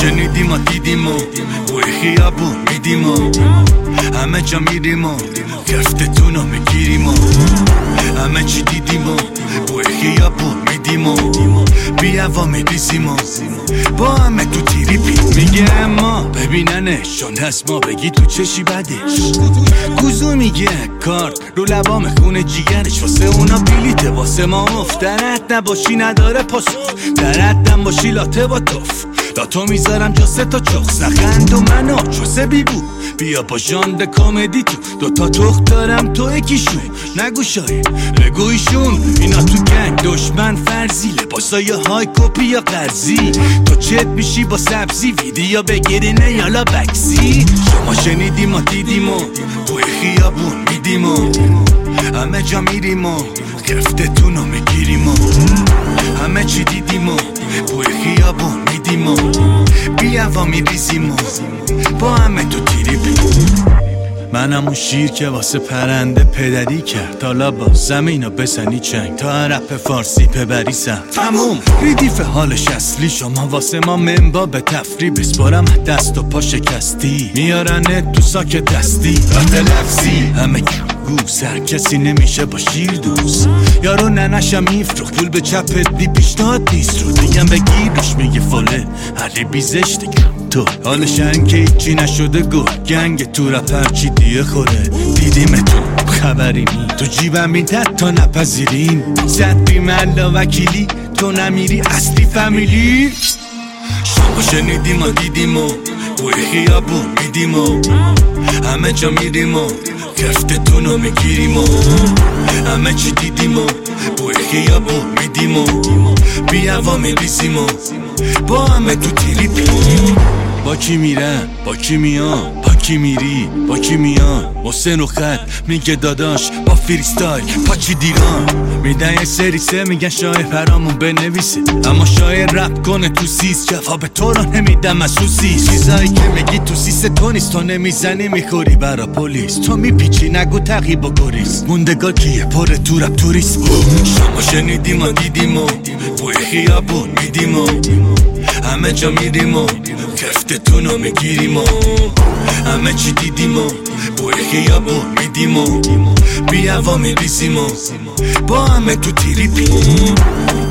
شنیدیم و دیدیم و بوی خیابون میدیم و همه جا میریم و گفتتون رو میگیریم و همه چی دیدیم و بوی خیابون میدیم و بیا و میریزیم و با همه تو تیری پی میگه اما ببیننشون هست ما بگی تو چشی بدش کوزو میگه کارت رو لبام خونه جیگرش واسه اونا بلیته واسه ما افتنت نباشی نداره پاسخ دردم باشی لاته با توف لاتو میذارم جا 3 تا چخ نخند و منو چوسه بیبو بیا با ژانر کامدی تو 2 تا تخت دارم تو یکیشون نگو شاید بگویشون اینا تو گنگ دشمن فرضی لباسای های کپی یا قرضی تو چت میشی با سبزی ویدیو بگیرینه یالا بکسی شما شنیدیم و دیدیم و توی خیابون میدیم و همه جا میریم و گفتتون رو میگیریم و همه چی دیدیم و توی خیابون میدیم و بیا و میریزیم و با همه تو تیری بی منم اون شیر که واسه پرنده پدری کرد حالا با زمینو بزنی چنگ تا رپ فارسی پبری سم تموم ریدیف حالش اصلی شما واسه ما منبا به تفری بسپارم دست و پا شکستی میارنه تو ساک دستی وقت لفظی همه گو سر کسی نمیشه با شیر دوست یارو ننشم میفروخت پول به چپت بی پیشتاد نیست رو دیگم بگیرش میگه فله علی بیزش دیگم تو حالش که ایچی نشده گو گنگ تو رپر چی دیه خوره دیدیم تو خبری نی تو جیبم میدد تا نپذیریم زد بیملا وکیلی تو نمیری اصلی فامیلی شما شنیدیم و دیدیم و بوی خیابون میدیم و همه جا میریم و گفتتون رو میگیریم و همه چی دیدیم و بوی خیابون میدیم و بیا و میریزیم و با همه تو تیری پی با کی میرن با کی میان با کی میری با کی میان حسین و خط میگه داداش با فریستایل پاچی دیران میدن یه سری سه میگن شاعر پرامون بنویسه اما شاعر رپ کنه تو سیس جواب تو رو نمیدم از سوسیس چیزایی که میگی تو سیس تو نیست تو نمیزنی میخوری برا پلیس تو میپیچی نگو تقیب و گریز موندگار کیه پره تو رپ توریست شما شنیدیم و دیدیم و بوی خیابون میدیم و همه جا میریم و گفتتون رو میگیریم و همه چی دیدیم و بوی خیابون میدیم و بیا و میریزیم و با همه تو تیری پی